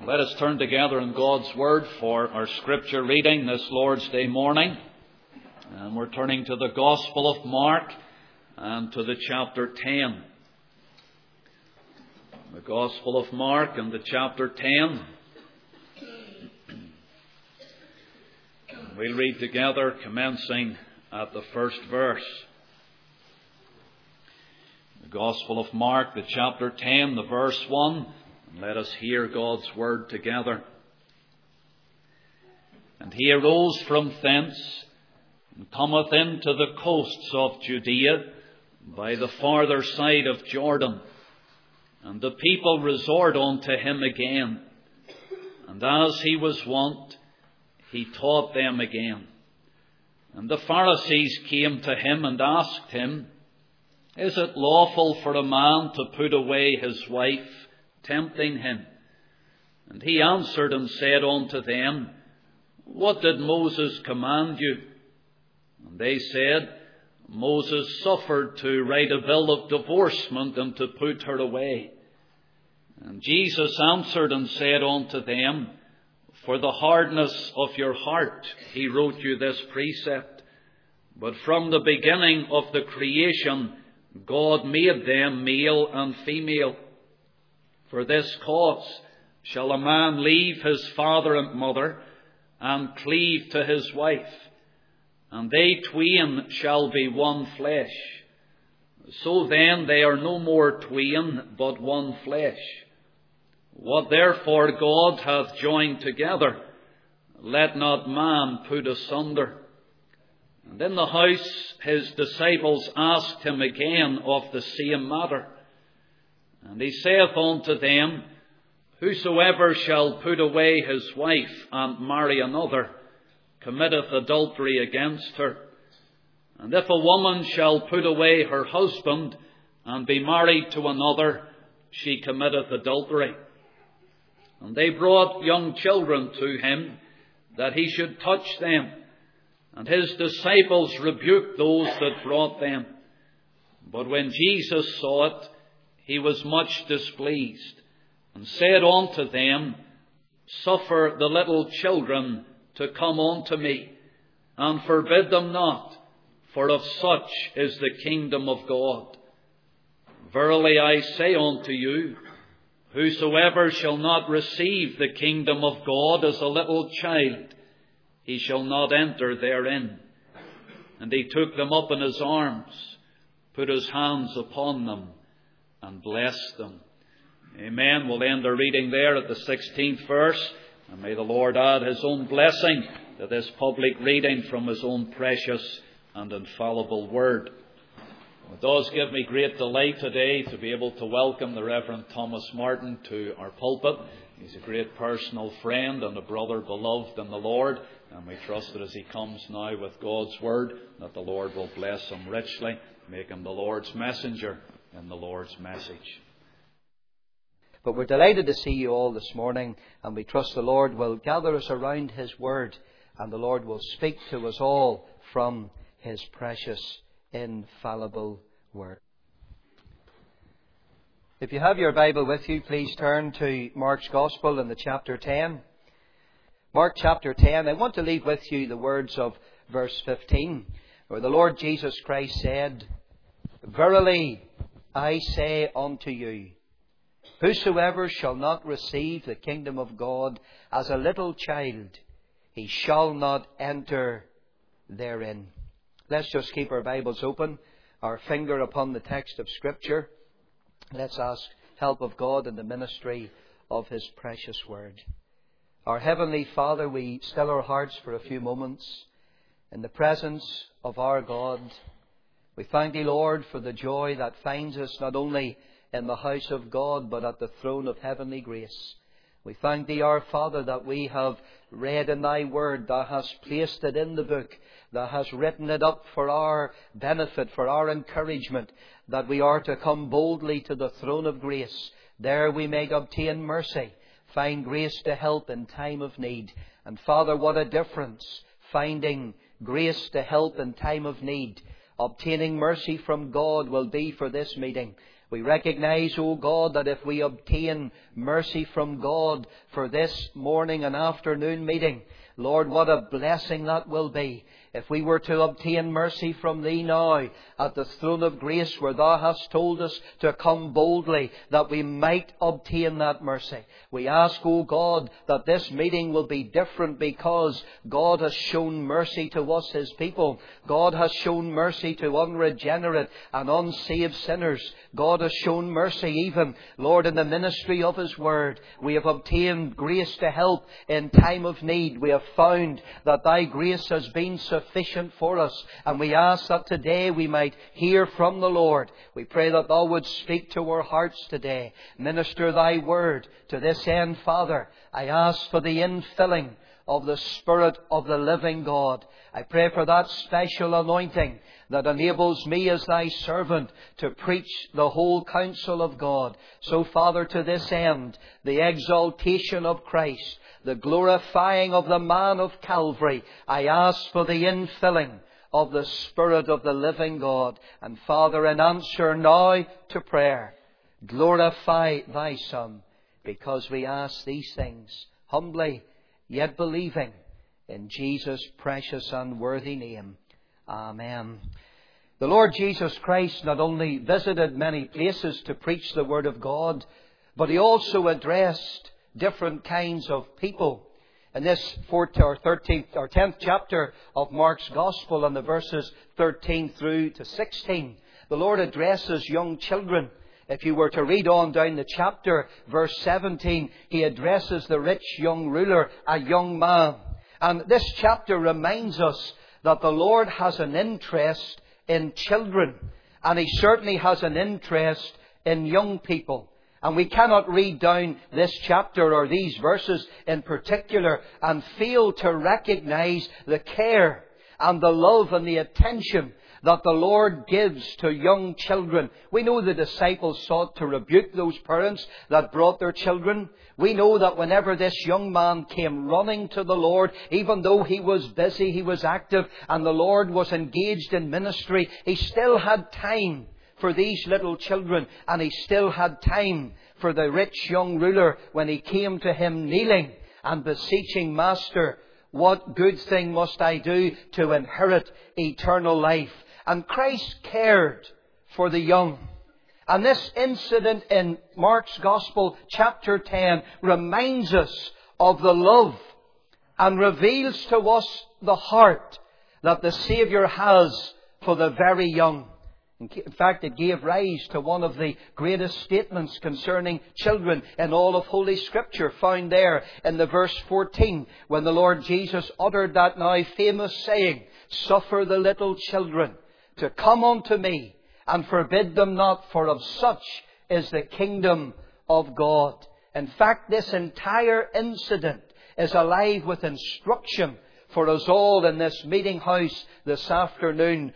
Let us turn together in God's Word for our Scripture reading this Lord's Day morning. And we're turning to the Gospel of Mark and to the chapter 10. The Gospel of Mark and the chapter 10. We'll read together commencing at the first verse. The Gospel of Mark, the chapter 10, the verse 1. Let us hear God's word together. And he arose from thence, and cometh into the coasts of Judea, by the farther side of Jordan. And the people resort unto him again. And as he was wont, he taught them again. And the Pharisees came to him and asked him, Is it lawful for a man to put away his wife? Tempting him. And he answered and said unto them, What did Moses command you? And they said, Moses suffered to write a bill of divorcement and to put her away. And Jesus answered and said unto them, For the hardness of your heart he wrote you this precept. But from the beginning of the creation God made them male and female. For this cause shall a man leave his father and mother, and cleave to his wife, and they twain shall be one flesh. So then they are no more twain, but one flesh. What therefore God hath joined together, let not man put asunder. And in the house his disciples asked him again of the same matter. And he saith unto them, Whosoever shall put away his wife and marry another, committeth adultery against her. And if a woman shall put away her husband and be married to another, she committeth adultery. And they brought young children to him, that he should touch them. And his disciples rebuked those that brought them. But when Jesus saw it, he was much displeased, and said unto them, Suffer the little children to come unto me, and forbid them not, for of such is the kingdom of God. Verily I say unto you, Whosoever shall not receive the kingdom of God as a little child, he shall not enter therein. And he took them up in his arms, put his hands upon them, and bless them. Amen. We'll end our reading there at the 16th verse. And may the Lord add his own blessing to this public reading from his own precious and infallible word. It does give me great delight today to be able to welcome the Reverend Thomas Martin to our pulpit. He's a great personal friend and a brother beloved in the Lord. And we trust that as he comes now with God's word, that the Lord will bless him richly, make him the Lord's messenger in the Lord's message. But we're delighted to see you all this morning, and we trust the Lord will gather us around his word, and the Lord will speak to us all from his precious, infallible word. If you have your Bible with you, please turn to Mark's Gospel in the chapter 10. Mark chapter 10, I want to leave with you the words of verse 15, where the Lord Jesus Christ said, Verily I say unto you, Whosoever shall not receive the kingdom of God as a little child, he shall not enter therein. Let's just keep our Bibles open, our finger upon the text of Scripture. Let's ask help of God in the ministry of his precious word. Our Heavenly Father, we still our hearts for a few moments in the presence of our God. We thank Thee, Lord, for the joy that finds us not only in the house of God, but at the throne of heavenly grace. We thank Thee, our Father, that we have read in Thy word, Thou hast placed it in the book, Thou hast written it up for our benefit, for our encouragement, that we are to come boldly to the throne of grace. There we may obtain mercy, find grace to help in time of need. And Father, what a difference finding grace to help in time of need, obtaining mercy from God will be for this meeting. We recognize, O God, that if we obtain mercy from God for this morning and afternoon meeting, Lord, what a blessing that will be. If we were to obtain mercy from Thee now at the throne of grace where Thou hast told us to come boldly that we might obtain that mercy. We ask, O God, that this meeting will be different because God has shown mercy to us, His people. God has shown mercy to unregenerate and unsaved sinners. God has shown mercy even, Lord, in the ministry of His Word. We have obtained grace to help in time of need. We have found that Thy grace has been sufficient for us. And we ask that today we might hear from the Lord. We pray that Thou would speak to our hearts today. Minister Thy Word to this end, Father. I ask for the infilling of the Spirit of the living God. I pray for that special anointing that enables me as Thy servant to preach the whole counsel of God. So, Father, to this end, the exaltation of Christ, the glorifying of the man of Calvary, I ask for the infilling of the Spirit of the living God. And, Father, in answer now to prayer, glorify Thy Son, because we ask these things humbly, yet believing, in Jesus' precious and worthy name. Amen. The Lord Jesus Christ not only visited many places to preach the Word of God, but He also addressed different kinds of people. In this 10th chapter of Mark's Gospel, and the verses 13 through to 16, the Lord addresses young children. If you were to read on down the chapter, verse 17, He addresses the rich young ruler, a young man. And this chapter reminds us that the Lord has an interest in children, and He certainly has an interest in young people. And we cannot read down this chapter or these verses in particular and fail to recognize the care and the love and the attention that the Lord gives to young children. We know the disciples sought to rebuke those parents that brought their children. We know that whenever this young man came running to the Lord, even though he was busy, he was active, and the Lord was engaged in ministry, he still had time for these little children, and he still had time for the rich young ruler when he came to him kneeling and beseeching, Master, what good thing must I do to inherit eternal life? And Christ cared for the young. And this incident in Mark's Gospel, chapter 10, reminds us of the love and reveals to us the heart that the Saviour has for the very young. In fact, it gave rise to one of the greatest statements concerning children in all of Holy Scripture, found there in the verse 14, when the Lord Jesus uttered that now famous saying, Suffer the little children to come unto me, and forbid them not, for of such is the kingdom of God. In fact, this entire incident is alive with instruction for us all in this meeting house this afternoon,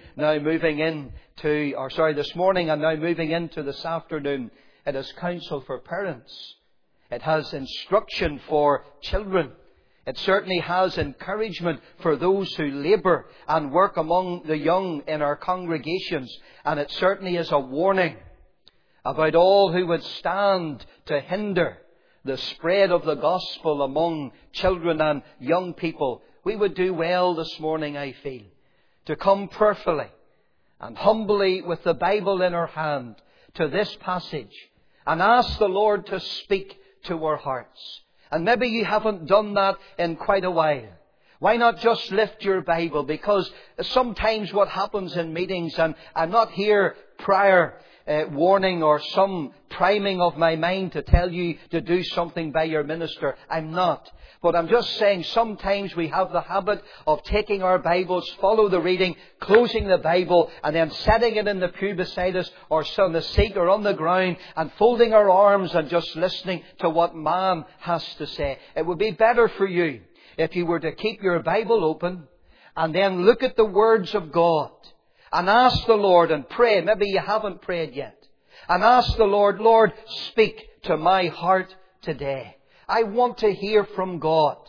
this morning and now moving into this afternoon. It has counsel for parents. It has instruction for children. It certainly has encouragement for those who labour and work among the young in our congregations. And it certainly is a warning about all who would stand to hinder the spread of the gospel among children and young people. We would do well this morning, I feel, to come prayerfully and humbly with the Bible in our hand to this passage and ask the Lord to speak to our hearts. And maybe you haven't done that in quite a while. Why not just lift your Bible? Because sometimes what happens in meetings, and I'm not here prior warning or some priming of my mind to tell you to do something by your minister. I'm not. But I'm just saying sometimes we have the habit of taking our Bibles, follow the reading, closing the Bible, and then setting it in the pew beside us or on the seat or on the ground and folding our arms and just listening to what man has to say. It would be better for you if you were to keep your Bible open and then look at the words of God and ask the Lord and pray. Maybe you haven't prayed yet. And ask the Lord, Lord, speak to my heart today. I want to hear from God.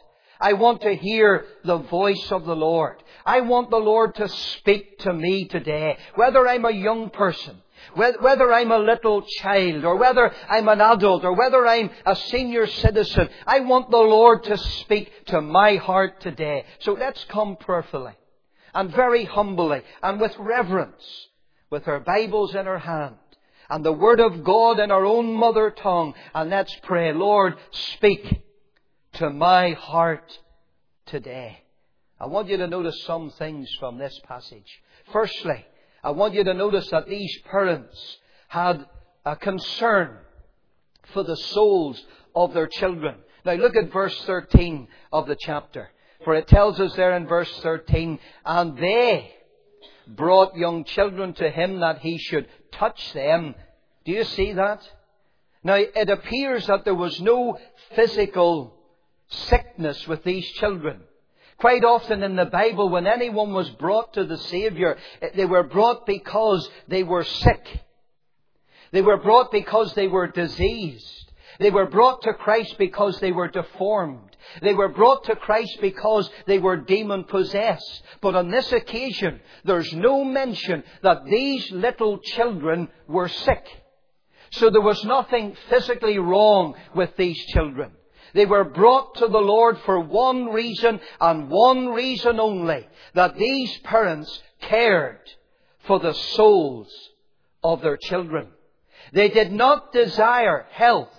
I want to hear the voice of the Lord. I want the Lord to speak to me today. Whether I'm a young person, whether I'm a little child, or whether I'm an adult, or whether I'm a senior citizen, I want the Lord to speak to my heart today. So let's come prayerfully and very humbly and with reverence, with our Bibles in our hand and the Word of God in our own mother tongue. And let's pray, Lord, speak to my heart today. I want you to notice some things from this passage. Firstly, I want you to notice that these parents had a concern for the souls of their children. Now look at verse 13 of the chapter. For it tells us there in verse 13, and they brought young children to him that he should touch them. Do you see that? Now it appears that there was no physical sickness with these children. Quite often in the Bible, when anyone was brought to the Saviour, they were brought because they were sick. They were brought because they were diseased. They were brought to Christ because they were deformed. They were brought to Christ because they were demon-possessed. But on this occasion, there's no mention that these little children were sick. So there was nothing physically wrong with these children. They were brought to the Lord for one reason and one reason only, that these parents cared for the souls of their children. They did not desire health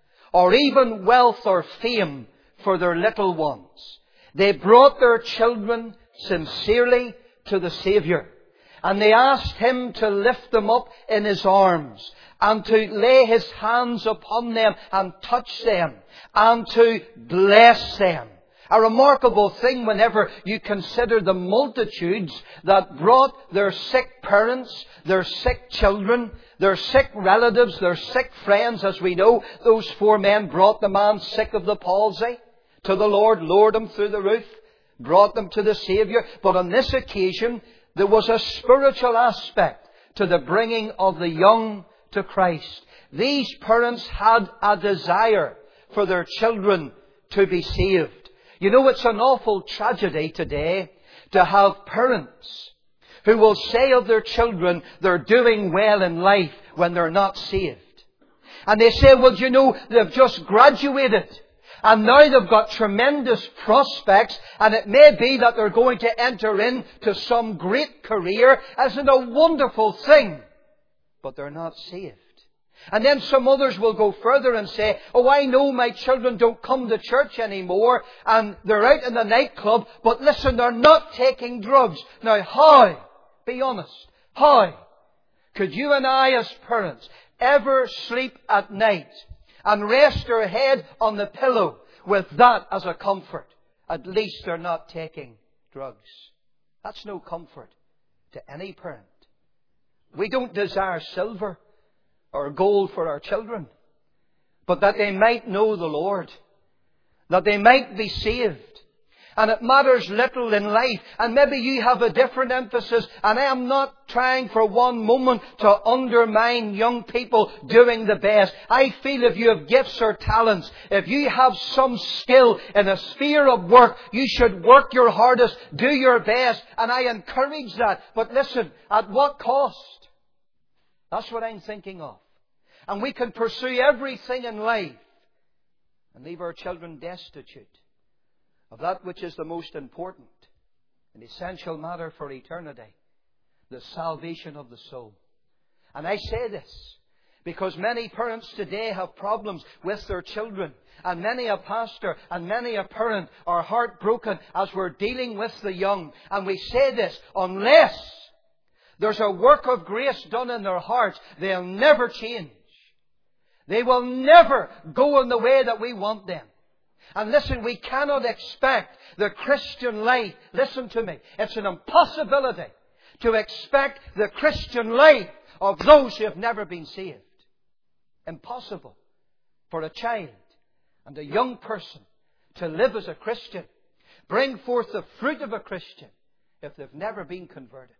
or even wealth or fame for their little ones. They brought their children sincerely to the Saviour, and they asked Him to lift them up in His arms and to lay His hands upon them and touch them and to bless them. A remarkable thing whenever you consider the multitudes that brought their sick parents, their sick children, their sick relatives, their sick friends. As we know, those 4 men brought the man sick of the palsy to the Lord, lowered him through the roof, brought them to the Saviour. But on this occasion, there was a spiritual aspect to the bringing of the young to Christ. These parents had a desire for their children to be saved. You know, it's an awful tragedy today to have parents who will say of their children they're doing well in life when they're not saved. And they say, well, you know, they've just graduated and now they've got tremendous prospects, and it may be that they're going to enter into some great career. Isn't it a wonderful thing? But they're not saved. And then some others will go further and say, oh, I know my children don't come to church anymore and they're out in the nightclub, but listen, they're not taking drugs. Now, how? Be honest. How could you and I as parents ever sleep at night and rest our head on the pillow with that as a comfort? At least they're not taking drugs. That's no comfort to any parent. We don't desire silver or gold for our children, but that they might know the Lord, that they might be saved. And it matters little in life. And maybe you have a different emphasis. And I am not trying for one moment to undermine young people doing the best. I feel if you have gifts or talents, if you have some skill in a sphere of work, you should work your hardest, do your best. And I encourage that. But listen, at what cost? That's what I'm thinking of. And we can pursue everything in life and leave our children destitute of that which is the most important, an essential matter for eternity, the salvation of the soul. And I say this because many parents today have problems with their children, and many a pastor and many a parent are heartbroken as we're dealing with the young. And we say this, unless there's a work of grace done in their hearts, they'll never change. They will never go in the way that we want them. And listen, we cannot expect the Christian life. Listen to me. It's an impossibility to expect the Christian life of those who have never been saved. Impossible for a child and a young person to live as a Christian, bring forth the fruit of a Christian, if they've never been converted.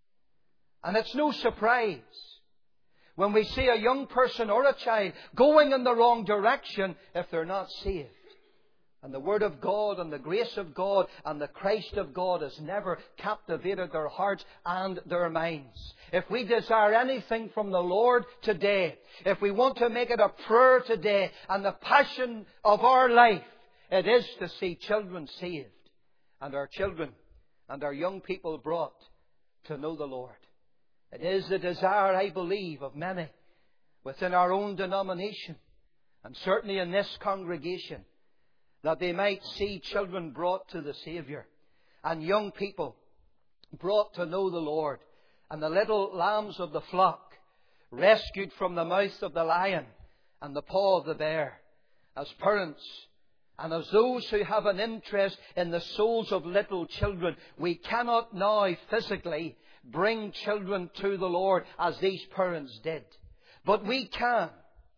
And it's no surprise when we see a young person or a child going in the wrong direction if they're not saved. And the Word of God and the grace of God and the Christ of God has never captivated their hearts and their minds. If we desire anything from the Lord today, if we want to make it a prayer today and the passion of our life, it is to see children saved and our children and our young people brought to know the Lord. It is the desire, I believe, of many within our own denomination and certainly in this congregation, that they might see children brought to the Saviour and young people brought to know the Lord and the little lambs of the flock rescued from the mouth of the lion and the paw of the bear. As parents and as those who have an interest in the souls of little children, we cannot now physically bring children to the Lord as these parents did. But we can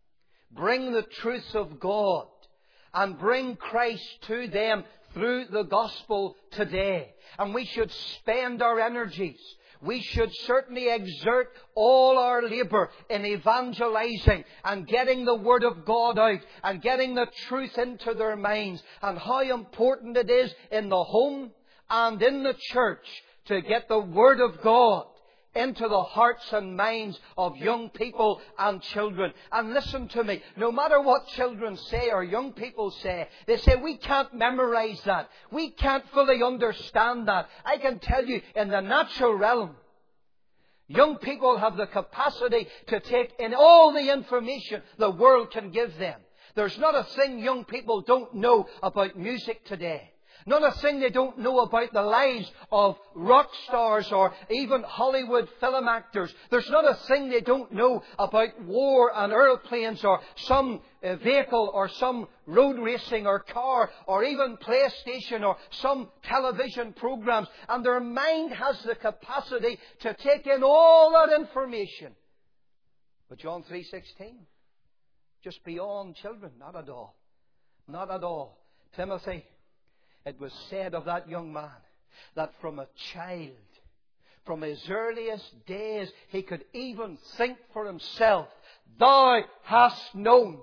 bring the truth of God and bring Christ to them through the gospel today. And we should spend our energies. We should certainly exert all our labour in evangelizing and getting the Word of God out and getting the truth into their minds, and how important it is in the home and in the church to get the Word of God into the hearts and minds of young people and children. And listen to me, no matter what children say or young people say, they say, we can't memorize that. We can't fully understand that. I can tell you, in the natural realm, young people have the capacity to take in all the information the world can give them. There's not a thing young people don't know about music today. Not a thing they don't know about the lives of rock stars or even Hollywood film actors. There's not a thing they don't know about war and airplanes or some vehicle or some road racing or car or even PlayStation or some television programs. And their mind has the capacity to take in all that information. But John 3:16, just beyond children, not at all. Not at all. Timothy, it was said of that young man that from a child, from his earliest days, he could even think for himself. Thou hast known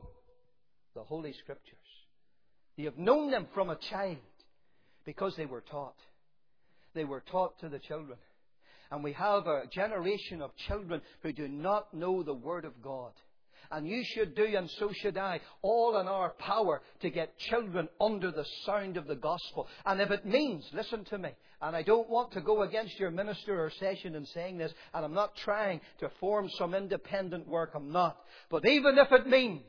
the Holy Scriptures. You have known them from a child because they were taught. They were taught to the children. And we have a generation of children who do not know the Word of God. And you should do, and so should I, all in our power to get children under the sound of the gospel. And if it means, listen to me, and I don't want to go against your minister or session in saying this, and I'm not trying to form some independent work, I'm not. But even if it means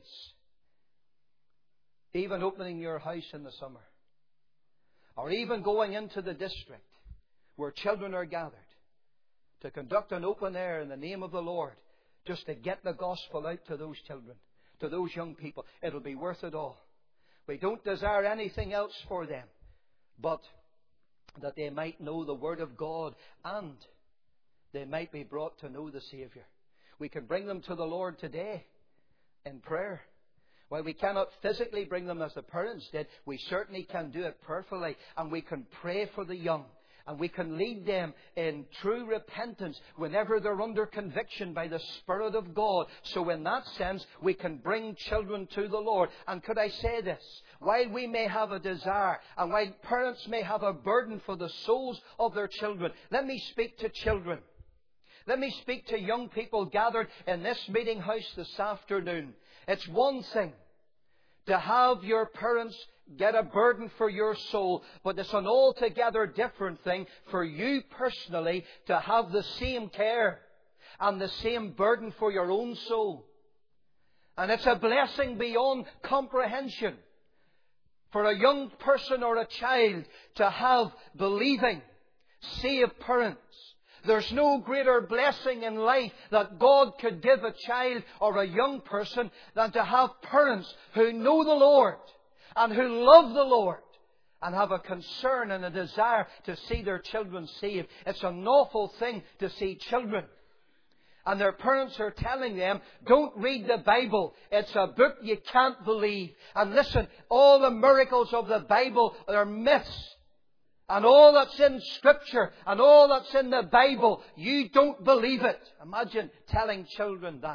even opening your house in the summer, or even going into the district where children are gathered to conduct an open air in the name of the Lord, just to get the gospel out to those children, to those young people, it'll be worth it all. We don't desire anything else for them, but that they might know the Word of God and they might be brought to know the Saviour. We can bring them to the Lord today in prayer. While we cannot physically bring them as the parents did, we certainly can do it prayerfully, and we can pray for the young. And we can lead them in true repentance whenever they're under conviction by the Spirit of God. So in that sense, we can bring children to the Lord. And could I say this? While we may have a desire, and while parents may have a burden for the souls of their children, let me speak to children. Let me speak to young people gathered in this meeting house this afternoon. It's one thing to have your parents get a burden for your soul, but it's an altogether different thing for you personally to have the same care and the same burden for your own soul. And it's a blessing beyond comprehension for a young person or a child to have believing, saved parents. There's no greater blessing in life that God could give a child or a young person than to have parents who know the Lord and who love the Lord and have a concern and a desire to see their children saved. It's an awful thing to see children and their parents are telling them, don't read the Bible. It's a book you can't believe. And listen, all the miracles of the Bible are myths. And all that's in Scripture and all that's in the Bible, you don't believe it. Imagine telling children that.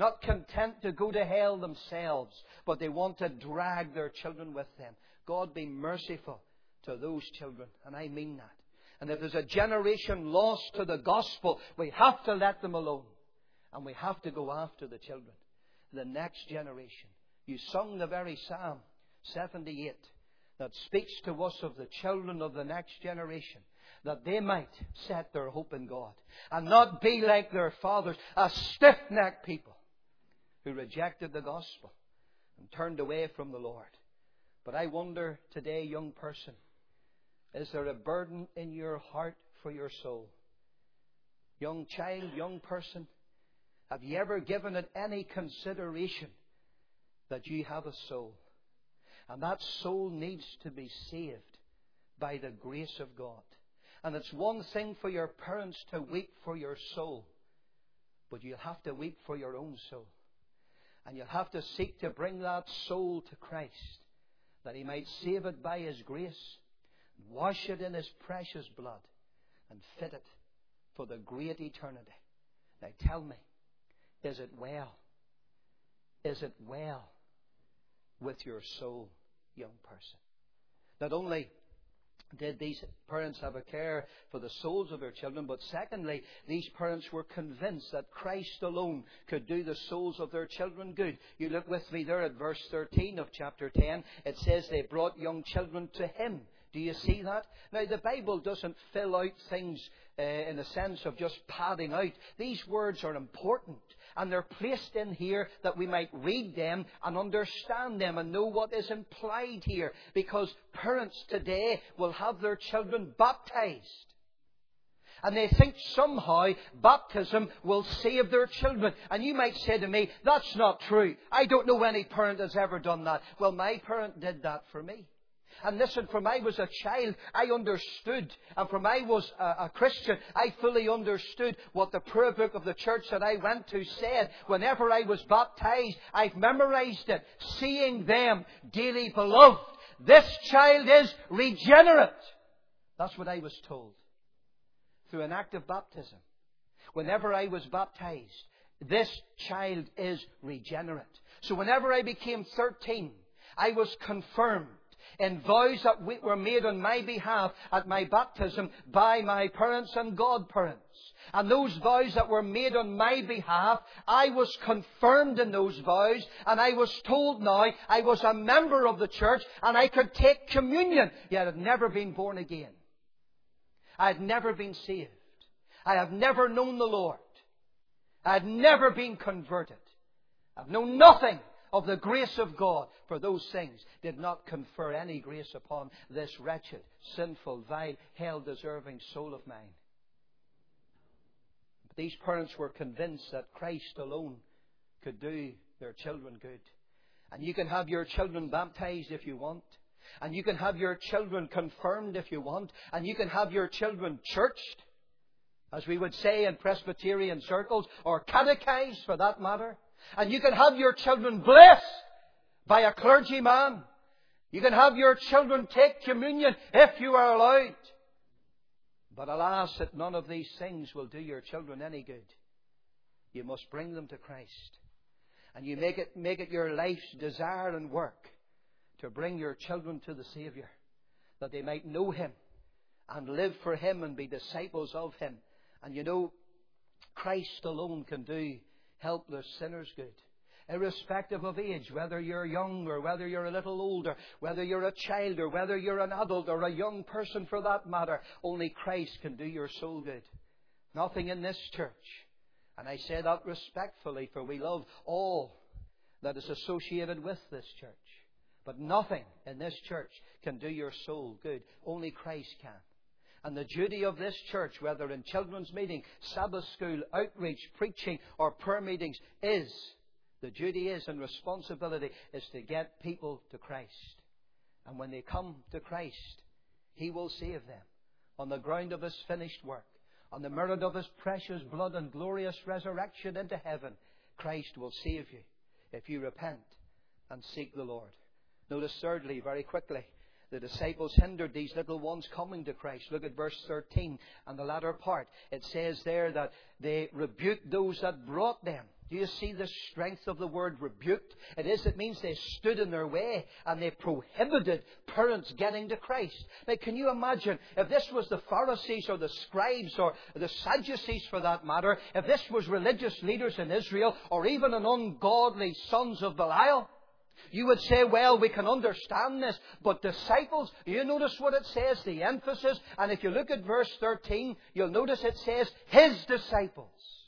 not content to go to hell themselves, but they want to drag their children with them. God, be merciful to those children, and I mean that. And if there's a generation lost to the gospel, we have to let them alone. And we have to go after the children, the next generation. You sung the very Psalm 78 that speaks to us of the children of the next generation, that they might set their hope in God and not be like their fathers, a stiff-necked people who rejected the gospel and turned away from the Lord. But I wonder today, young person, is there a burden in your heart for your soul? Young child, young person, have you ever given it any consideration that you have a soul? And that soul needs to be saved by the grace of God. And it's one thing for your parents to weep for your soul, but you'll have to weep for your own soul. And you'll have to seek to bring that soul to Christ, that He might save it by His grace, wash it in His precious blood, and fit it for the great eternity. Now tell me, is it well? Is it well with your soul, young person? Not only did these parents have a care for the souls of their children, but secondly, these parents were convinced that Christ alone could do the souls of their children good. You look with me there at verse 13 of chapter 10. It says they brought young children to Him. Do you see that? Now, the Bible doesn't fill out things in the sense of just padding out. These words are important, and they're placed in here that we might read them and understand them and know what is implied here. Because parents today will have their children baptized, and they think somehow baptism will save their children. And you might say to me, that's not true. I don't know any parent that's ever done that. Well, my parent did that for me. And listen, from I was a child, I understood. And from I was a Christian, I fully understood what the prayer book of the church that I went to said. Whenever I was baptized, I've memorized it. Seeing them, dearly beloved, this child is regenerate. That's what I was told through an act of baptism. Whenever I was baptized, this child is regenerate. So whenever I became 13, I was confirmed in vows that were made on my behalf at my baptism by my parents and godparents. And those vows that were made on my behalf, I was confirmed in those vows, and I was told now I was a member of the church and I could take communion, yet I had never been born again. I had never been saved. I have never known the Lord. I had never been converted. I've known nothing of the grace of God, for those things did not confer any grace upon this wretched, sinful, vile, hell-deserving soul of mine. But these parents were convinced that Christ alone could do their children good. And you can have your children baptized if you want. And you can have your children confirmed if you want. And you can have your children churched, as we would say in Presbyterian circles, or catechized for that matter. And you can have your children blessed by a clergyman. You can have your children take communion if you are allowed. But alas, that none of these things will do your children any good. You must bring them to Christ. And you make it your life's desire and work to bring your children to the Saviour, that they might know Him and live for Him and be disciples of Him. And you know, Christ alone can do helpless sinners good. Irrespective of age, whether you're young or whether you're a little older, whether you're a child or whether you're an adult or a young person for that matter, only Christ can do your soul good. Nothing in this church, and I say that respectfully, for we love all that is associated with this church, but nothing in this church can do your soul good. Only Christ can. And the duty of this church, whether in children's meeting, Sabbath school, outreach, preaching, or prayer meetings, the duty is and responsibility is to get people to Christ. And when they come to Christ, He will save them on the ground of His finished work, on the merit of His precious blood and glorious resurrection into heaven. Christ will save you if you repent and seek the Lord. Notice thirdly, very quickly, the disciples hindered these little ones coming to Christ. Look at verse 13 and the latter part. It says there that they rebuked those that brought them. Do you see the strength of the word rebuked? It means they stood in their way and they prohibited parents getting to Christ. Now, can you imagine if this was the Pharisees or the scribes or the Sadducees for that matter, if this was religious leaders in Israel or even an ungodly sons of Belial? You would say, well, we can understand this, but disciples, you notice what it says, the emphasis, and if you look at verse 13, you'll notice it says, His disciples.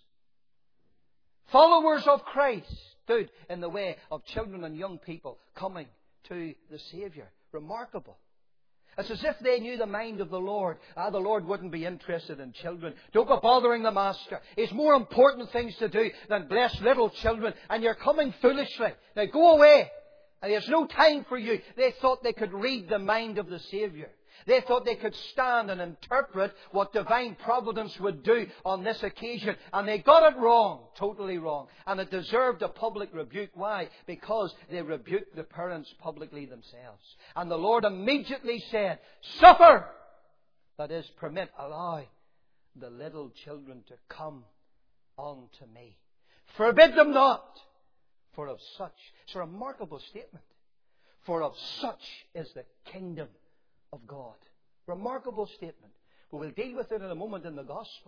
Followers of Christ stood in the way of children and young people coming to the Saviour. Remarkable. It's as if they knew the mind of the Lord. The Lord wouldn't be interested in children. Don't go bothering the Master. He's more important things to do than bless little children. And you're coming foolishly. Now go away. And there's no time for you. They thought they could read the mind of the Saviour. They thought they could stand and interpret what divine providence would do on this occasion. And they got it wrong. Totally wrong. And it deserved a public rebuke. Why? Because they rebuked the parents publicly themselves. And the Lord immediately said, Suffer! That is, permit, allow the little children to come unto me. Forbid them not. For of such, it's a remarkable statement. For of such is the kingdom of God. Remarkable statement. But we'll deal with it in a moment in the gospel.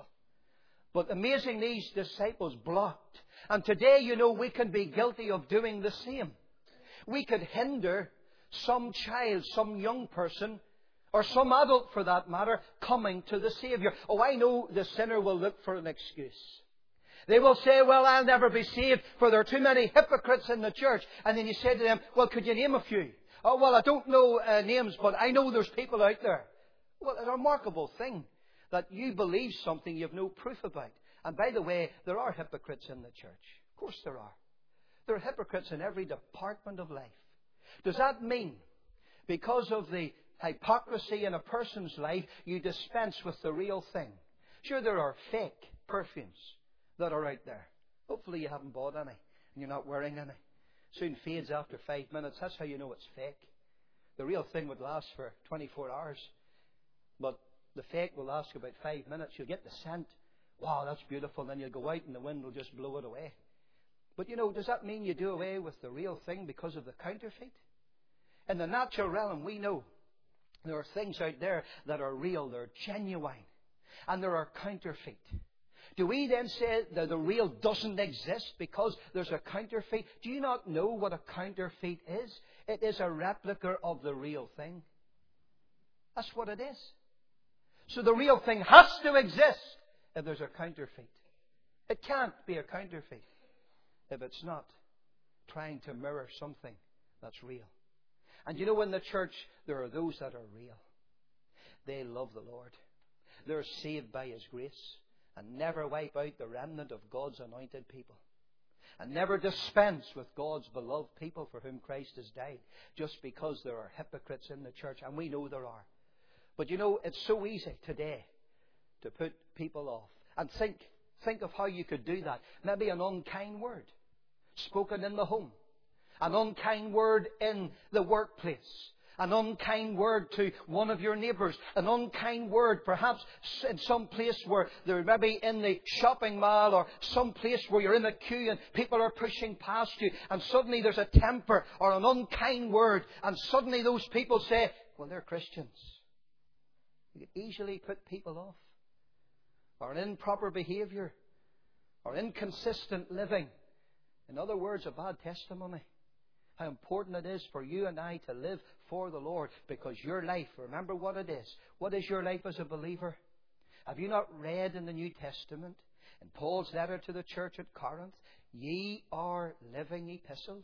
But amazing, these disciples blocked. And today, we can be guilty of doing the same. We could hinder some child, some young person, or some adult for that matter, coming to the Saviour. Oh, I know the sinner will look for an excuse. They will say, well, I'll never be saved, for there are too many hypocrites in the church. And then you say to them, well, could you name a few? Oh, well, I don't know names, but I know there's people out there. Well, it's a remarkable thing that you believe something you have no proof about. And by the way, there are hypocrites in the church. Of course there are. There are hypocrites in every department of life. Does that mean, because of the hypocrisy in a person's life, you dispense with the real thing? Sure, there are fake perfumes that are out there. Hopefully you haven't bought any and you're not wearing any. Soon fades after 5 minutes. That's how you know it's fake. The real thing would last for 24 hours. But the fake will last about 5 minutes. You'll get the scent. Wow, that's beautiful. Then you'll go out and the wind will just blow it away. But does that mean you do away with the real thing because of the counterfeit? In the natural realm, we know there are things out there that are real, they're genuine, and there are counterfeit. Do we then say that the real doesn't exist because there's a counterfeit? Do you not know what a counterfeit is? It is a replica of the real thing. That's what it is. So the real thing has to exist if there's a counterfeit. It can't be a counterfeit if it's not trying to mirror something that's real. And in the church, there are those that are real. They love the Lord. They're saved by His grace. And never wipe out the remnant of God's anointed people. And never dispense with God's beloved people for whom Christ has died. Just because there are hypocrites in the church. And we know there are. But it's so easy today to put people off. And think of how you could do that. Maybe an unkind word spoken in the home. An unkind word in the workplace. An unkind word to one of your neighbours. An unkind word perhaps in some place where they're maybe in the shopping mall or some place where you're in a queue and people are pushing past you and suddenly there's a temper or an unkind word and suddenly those people say, well, they're Christians. You can easily put people off. Or an improper behaviour. Or inconsistent living. In other words, a bad testimony. How important it is for you and I to live for the Lord. Because your life, remember what it is. What is your life as a believer? Have you not read in the New Testament, in Paul's letter to the church at Corinth, ye are living epistles,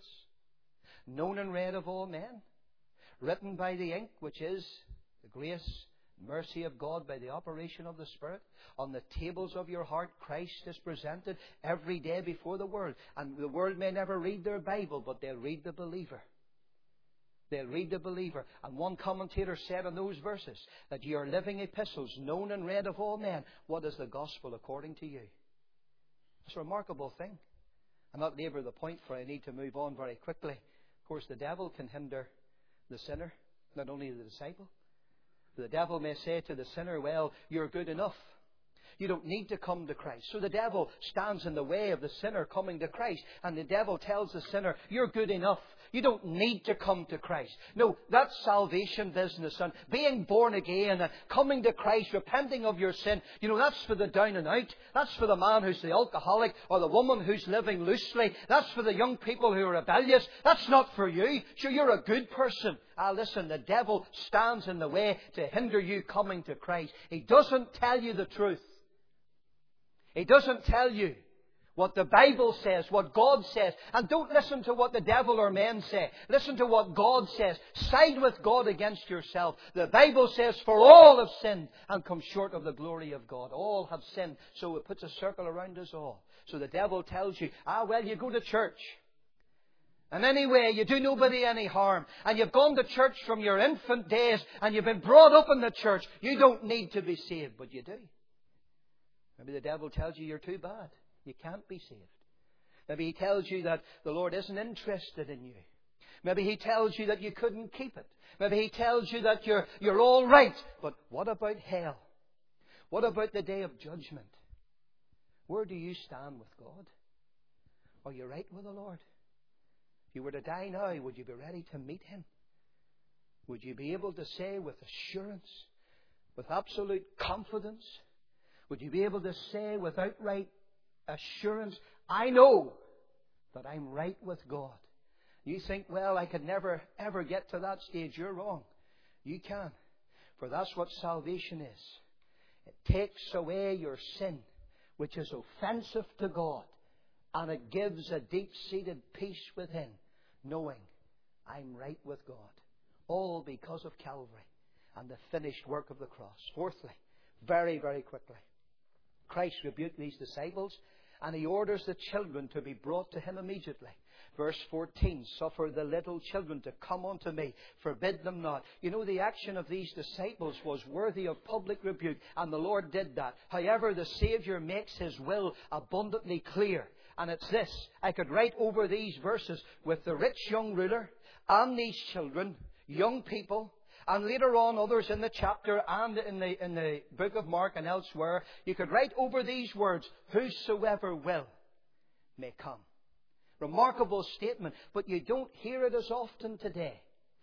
known and read of all men, written by the ink, which is the grace, mercy of God by the operation of the Spirit. On the tables of your heart, Christ is presented every day before the world. And the world may never read their Bible, but they'll read the believer. They'll read the believer. And one commentator said on those verses that you are living epistles, known and read of all men. What is the gospel according to you? It's a remarkable thing. I'll not labour the point, for I need to move on very quickly. Of course, the devil can hinder the sinner, not only the disciple. The devil may say to the sinner, well, you're good enough. You don't need to come to Christ. So the devil stands in the way of the sinner coming to Christ. And the devil tells the sinner, you're good enough. You don't need to come to Christ. No, that's salvation business. And being born again and coming to Christ, repenting of your sin, that's for the down and out. That's for the man who's the alcoholic or the woman who's living loosely. That's for the young people who are rebellious. That's not for you. Sure, you're a good person. Listen, the devil stands in the way to hinder you coming to Christ. He doesn't tell you the truth. He doesn't tell you what the Bible says, what God says. And don't listen to what the devil or men say. Listen to what God says. Side with God against yourself. The Bible says, for all have sinned and come short of the glory of God. All have sinned. So it puts a circle around us all. So the devil tells you, you go to church. And anyway, you do nobody any harm. And you've gone to church from your infant days and you've been brought up in the church. You don't need to be saved, but you do. Maybe the devil tells you you're too bad. You can't be saved. Maybe he tells you that the Lord isn't interested in you. Maybe he tells you that you couldn't keep it. Maybe he tells you that you're all right. But what about hell? What about the day of judgment? Where do you stand with God? Are you right with the Lord? If you were to die now, would you be ready to meet Him? Would you be able to say with assurance, with absolute confidence, would you be able to say with outright assurance, I know that I'm right with God? You think, I could never ever get to that stage. You're wrong. You can. For that's what salvation is. It takes away your sin, which is offensive to God, and it gives a deep-seated peace within, knowing I'm right with God. All because of Calvary and the finished work of the cross. Fourthly, very, very quickly, Christ rebuked these disciples and He orders the children to be brought to Him immediately. Verse 14, suffer the little children to come unto me, forbid them not. The action of these disciples was worthy of public rebuke, and the Lord did that. However, the Saviour makes His will abundantly clear. And it's this. I could write over these verses with the rich young ruler and these children, young people, and later on others in the chapter and in the book of Mark and elsewhere. You could write over these words, whosoever will may come. Remarkable statement, but you don't hear it as often today.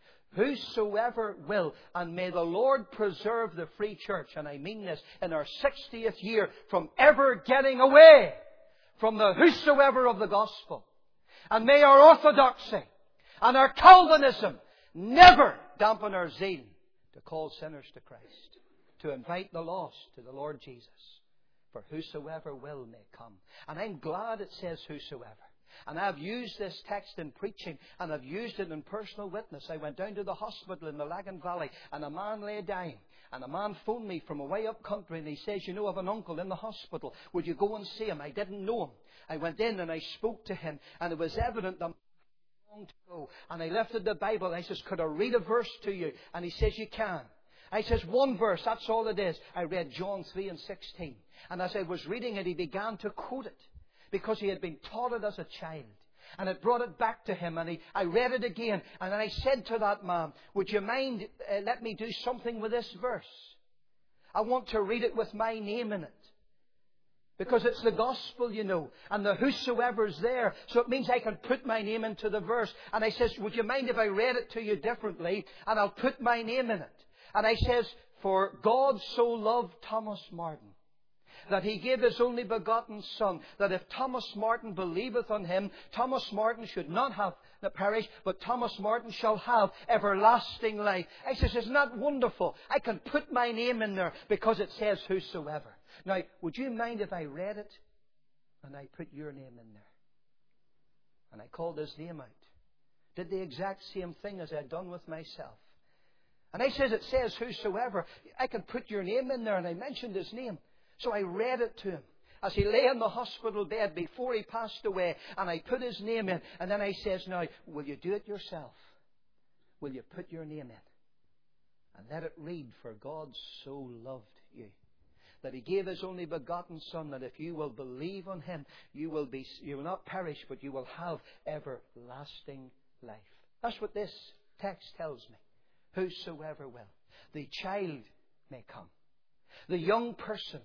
Whosoever will, and may the Lord preserve the free church, and I mean this, in our 60th year, from ever getting away from the whosoever of the gospel. And may our orthodoxy and our Calvinism never dampen our zeal to call sinners to Christ, to invite the lost to the Lord Jesus. For whosoever will may come. And I'm glad it says whosoever. And I've used this text in preaching, and I've used it in personal witness. I went down to the hospital in the Lagan Valley, and a man lay dying. And a man phoned me from away up country, and he says, I have an uncle in the hospital. Would you go and see him? I didn't know him. I went in and I spoke to him, and it was evident that long to go. And I lifted the Bible. I says, could I read a verse to you? And he says, you can. I says, one verse, that's all it is. I read John 3:16. And as I was reading it, he began to quote it, because he had been taught it as a child. And it brought it back to him. And I read it again. And then I said to that man, would you mind, let me do something with this verse? I want to read it with my name in it. Because it's the gospel, and the whosoever's there. So it means I can put my name into the verse. And I says, would you mind if I read it to you differently? And I'll put my name in it. And I says, for God so loved Thomas Martin, that He gave His only begotten Son, that if Thomas Martin believeth on Him, Thomas Martin should not have perish, but Thomas Martin shall have everlasting life. I says, isn't that wonderful? I can put my name in there because it says whosoever. Now, would you mind if I read it and I put your name in there? And I called his name out. Did the exact same thing as I'd done with myself. And I says, it says whosoever. I can put your name in there, and I mentioned his name. So I read it to him as he lay in the hospital bed before he passed away, and I put his name in. And then I says, now, will you do it yourself? Will you put your name in? And let it read, for God so loved you, that He gave His only begotten Son, that if you will believe on Him, you will not perish, but you will have everlasting life. That's what this text tells me. Whosoever will. The child may come. The young person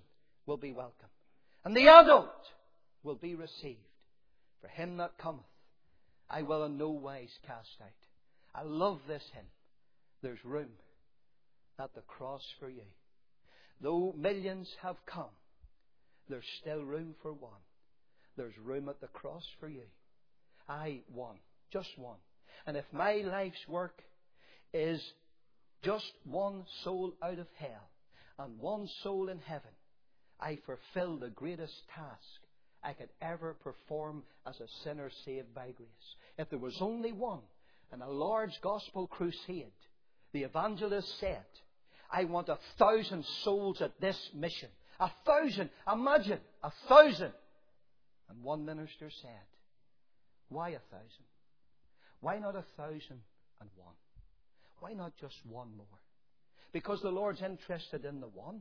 will be welcome. And the adult will be received. For him that cometh, I will in no wise cast out. I love this hymn. There's room at the cross for you. Though millions have come, there's still room for one. There's room at the cross for you. One. Just one. And if my life's work is just one soul out of hell and one soul in heaven, I fulfill the greatest task I could ever perform as a sinner saved by grace. If there was only one in a large gospel crusade, the evangelist said, I want 1,000 souls at this mission. 1,000. Imagine, 1,000. And one minister said, why 1,000? Why not 1,001? Why not just one more? Because the Lord's interested in the one.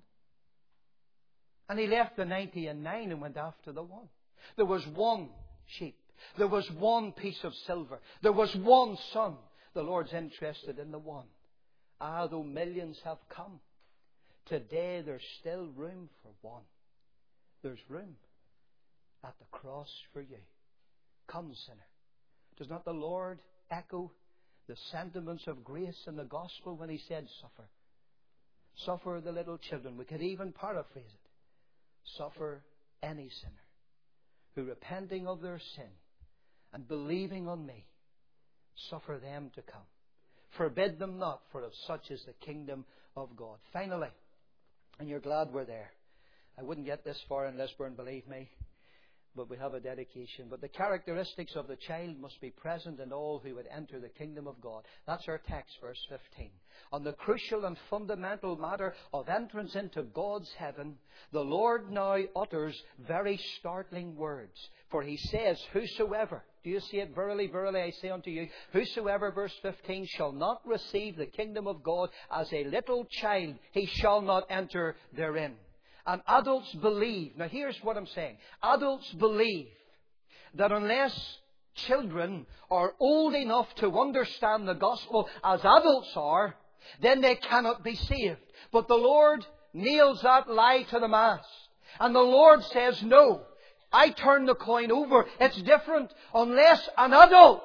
And He left the 99 and went after the one. There was one sheep. There was one piece of silver. There was one son. The Lord's interested in the one. Though millions have come, today there's still room for one. There's room at the cross for you. Come, sinner. Does not the Lord echo the sentiments of grace in the gospel when He said, suffer? Suffer the little children. We could even paraphrase it. Suffer any sinner who, repenting of their sin and believing on me, suffer them to come. Forbid them not, for of such is the kingdom of God. Finally, and you're glad we're there. I wouldn't get this far in Lisburn, believe me, but we have a dedication. But the characteristics of the child must be present in all who would enter the kingdom of God. That's our text, verse 15. On the crucial and fundamental matter of entrance into God's heaven, the Lord now utters very startling words. For He says, whosoever, do you see it? Verily, verily, I say unto you, whosoever, verse 15, shall not receive the kingdom of God as a little child, he shall not enter therein. And adults believe, now here's what I'm saying. Adults believe that unless children are old enough to understand the gospel as adults are, then they cannot be saved. But the Lord nails that lie to the mast. And the Lord says, no, I turn the coin over. It's different. Unless an adult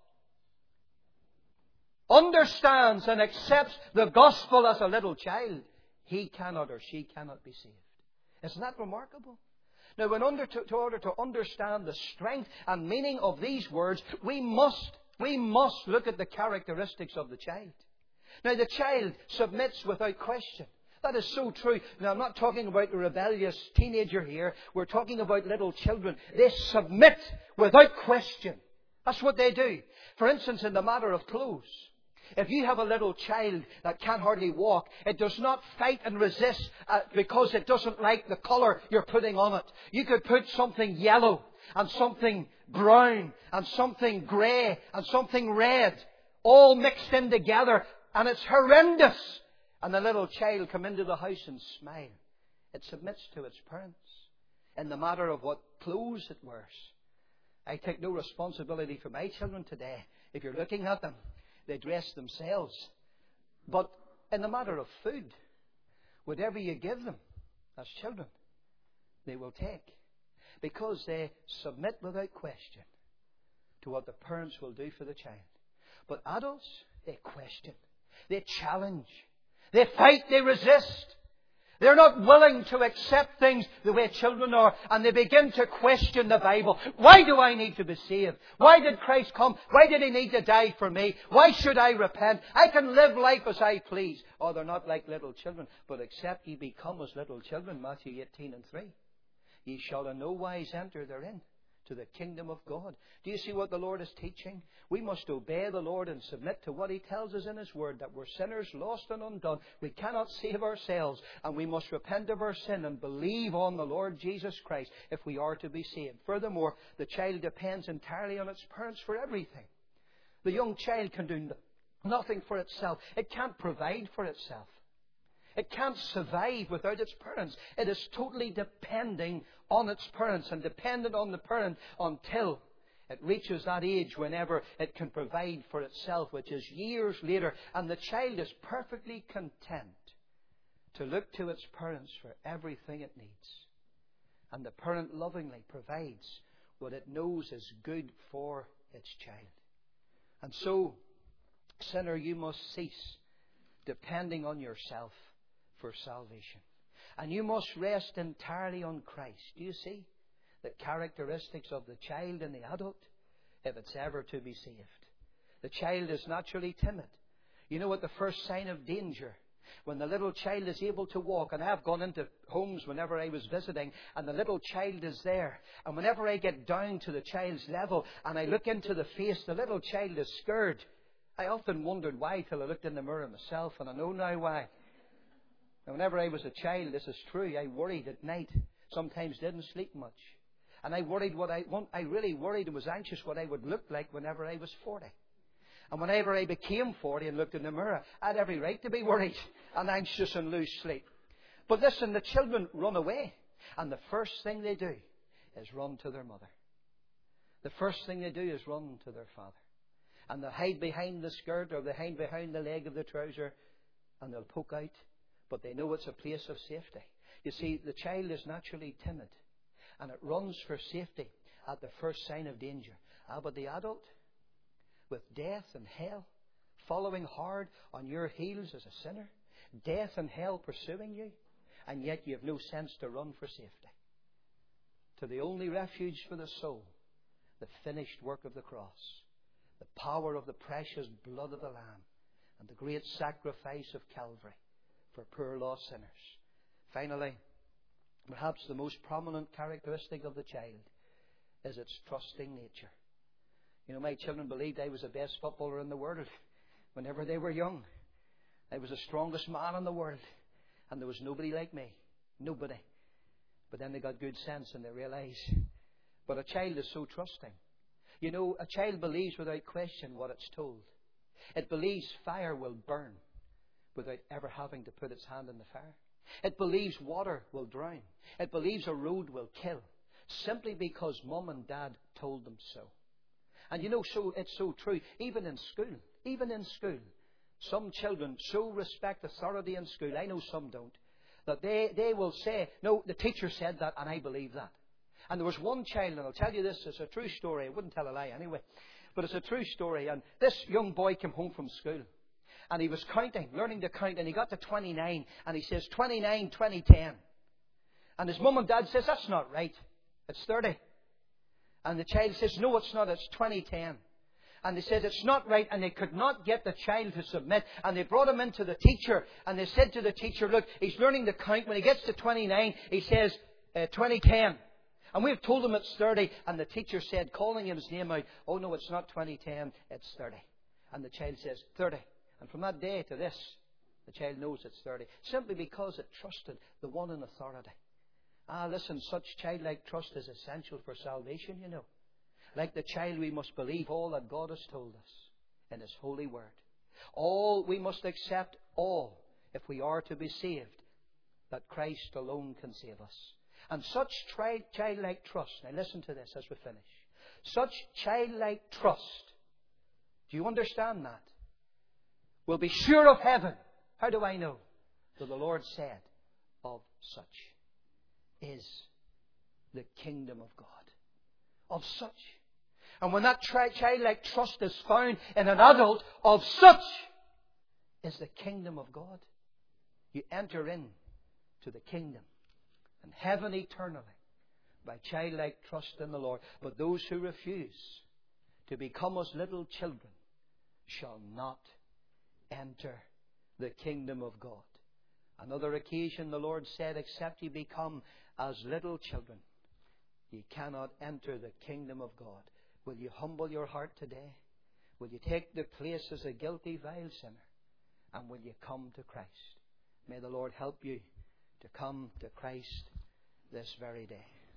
understands and accepts the gospel as a little child, he cannot or she cannot be saved. Isn't that remarkable? Now, in order to understand the strength and meaning of these words, we must look at the characteristics of the child. Now, the child submits without question. That is so true. Now, I'm not talking about a rebellious teenager here. We're talking about little children. They submit without question. That's what they do. For instance, in the matter of clothes. If you have a little child that can't hardly walk, it does not fight and resist because it doesn't like the colour you're putting on it. You could put something yellow and something brown and something grey and something red all mixed in together, and it's horrendous. And the little child come into the house and smile. It submits to its parents in the matter of what clothes it wears. I take no responsibility for my children today. If you're looking at them, they dress themselves. But in the matter of food, whatever you give them as children, they will take. Because they submit without question to what the parents will do for the child. But adults, they question. They challenge. They fight. They resist. They're not willing to accept things the way children are, and they begin to question the Bible. Why do I need to be saved? Why did Christ come? Why did He need to die for me? Why should I repent? I can live life as I please. Oh, they're not like little children, but except ye become as little children, Matthew 18:3. Ye shall in no wise enter therein, to the kingdom of God. Do you see what the Lord is teaching? We must obey the Lord and submit to what He tells us in His Word, that we're sinners, lost and undone. We cannot save ourselves, and we must repent of our sin and believe on the Lord Jesus Christ if we are to be saved. Furthermore, the child depends entirely on its parents for everything. The young child can do nothing for itself. It can't provide for itself. It can't survive without its parents. It is totally depending on its parents and dependent on the parent until it reaches that age whenever it can provide for itself, which is years later. And the child is perfectly content to look to its parents for everything it needs. And the parent lovingly provides what it knows is good for its child. And so, sinner, you must cease depending on yourself for salvation. And you must rest entirely on Christ. Do you see the characteristics of the child and the adult if it's ever to be saved? The child is naturally timid. You know what the first sign of danger, when the little child is able to walk, and I've gone into homes whenever I was visiting, and the little child is there, and whenever I get down to the child's level and I look into the face, the little child is scared. I often wondered why till I looked in the mirror myself, and I know now why. And whenever I was a child, this is true, I worried at night. Sometimes didn't sleep much. And I worried I really worried and was anxious what I would look like whenever I was 40. And whenever I became 40 and looked in the mirror, I had every right to be worried and anxious and lose sleep. But listen, the children run away. And the first thing they do is run to their mother. The first thing they do is run to their father. And they'll hide behind the skirt or they hide behind the leg of the trouser and they'll poke out. But they know it's a place of safety. You see, the child is naturally timid. And it runs for safety at the first sign of danger. But the adult, with death and hell following hard on your heels as a sinner, death and hell pursuing you, and yet you have no sense to run for safety to the only refuge for the soul, the finished work of the cross, the power of the precious blood of the Lamb, and the great sacrifice of Calvary for poor lost sinners. Finally, perhaps the most prominent characteristic of the child is its trusting nature. You know, my children believed I was the best footballer in the world whenever they were young. I was the strongest man in the world. And there was nobody like me. Nobody. But then they got good sense and they realised. But a child is so trusting. You know, a child believes without question what it's told. It believes fire will burn without ever having to put its hand in the fire. It believes water will drown. It believes a road will kill. Simply because mum and dad told them so. And you know, so it's so true. Even in school, some children so respect authority in school, I know some don't, that they will say, no, the teacher said that and I believe that. And there was one child, and I'll tell you this, it's a true story. I wouldn't tell a lie anyway. But it's a true story. And this young boy came home from school. And he was counting, learning to count, and he got to 29. And he says, 29, 20, 10. And his mum and dad says, that's not right. It's 30. And the child says, no, it's not. It's 2010. And they said, it's not right. And they could not get the child to submit. And they brought him into the teacher. And they said to the teacher, look, he's learning to count. When he gets to 29, he says, 2010. And we've told him it's 30. And the teacher said, calling his name out, oh, no, it's not 2010. It's 30. And the child says, 30. And from that day to this, the child knows it's 30. Simply because it trusted the one in authority. Listen, such childlike trust is essential for salvation, you know. Like the child, we must believe all that God has told us in His holy word. We must accept all, if we are to be saved, that Christ alone can save us. And such childlike trust, now listen to this as we finish. Such childlike trust, do you understand that? Will be sure of heaven. How do I know? So the Lord said, of such is the kingdom of God. Of such. And when that childlike trust is found in an adult, of such is the kingdom of God. You enter in to the kingdom and heaven eternally by childlike trust in the Lord. But those who refuse to become as little children shall not enter the kingdom of God. Another occasion the Lord said, except ye become as little children, ye cannot enter the kingdom of God. Will you humble your heart today? Will you take the place as a guilty, vile sinner? And will you come to Christ? May the Lord help you to come to Christ this very day.